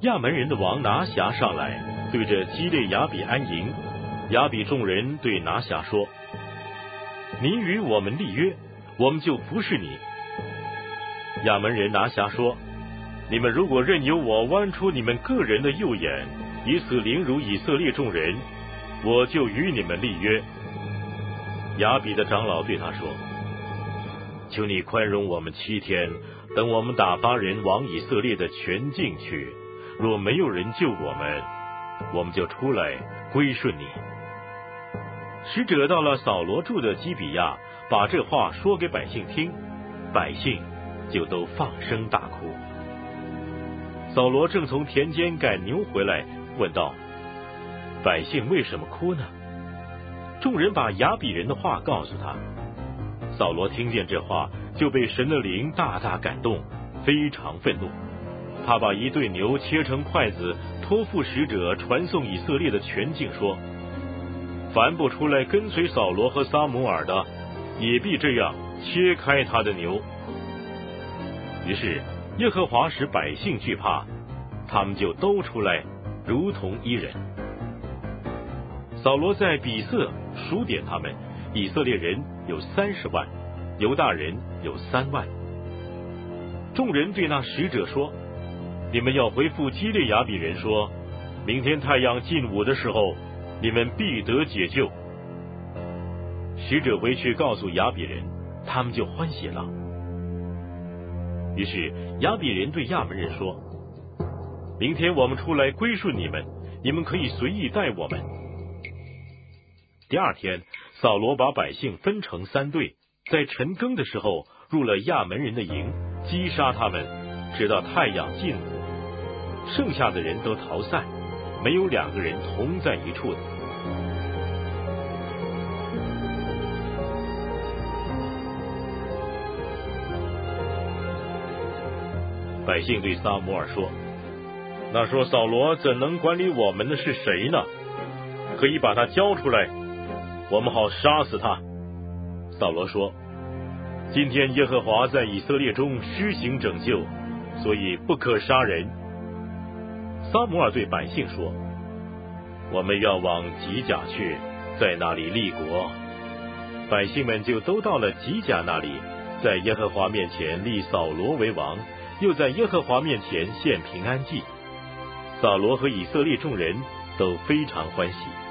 亚门人的王拿辖上来，对着基列雅比安营。雅比众人对拿辖说：你与我们立约，我们就服侍你。亚门人拿辖说：你们如果任由我剜出你们个人的右眼，以此凌辱以色列众人，我就与你们立约。雅比的长老对他说：求你宽容我们7天，等我们打发人往以色列的全境去，若没有人救我们，我们就出来归顺你。使者到了扫罗住的基比亚，把这话说给百姓听，百姓就都放声大哭。扫罗正从田间赶牛回来，问道：百姓为什么哭呢？众人把雅比人的话告诉他。扫罗听见这话，就被神的灵大大感动，非常愤怒。他把一对牛切成筷子，托付使者传送以色列的全境，说：凡不出来跟随扫罗和撒母耳的，也必这样切开他的牛。于是耶和华使百姓惧怕，他们就都出来，如同一人。扫罗在比色数点他们，以色列人有30万，犹大人有3万。众人对那使者说：你们要回复基列雅比人说，明天太阳近午的时候，你们必得解救。使者回去告诉雅比人，他们就欢喜了。于是雅比人对亚门人说：明天我们出来归顺你们，你们可以随意待我们。第二天，扫罗把百姓分成3队，在晨更的时候入了亚门人的营，击杀他们，直到太阳近午。剩下的人都逃散，没有2个人同在一处的。百姓对撒母耳说：那说扫罗怎能管理我们的是谁呢？可以把他交出来，我们好杀死他。扫罗说：今天耶和华在以色列中施行拯救，所以不可杀人。撒母耳对百姓说：我们要往吉甲去，在那里立国。百姓们就都到了吉甲那里，在耶和华面前立扫罗为王，又在耶和华面前献平安祭。扫罗和以色列众人都非常欢喜。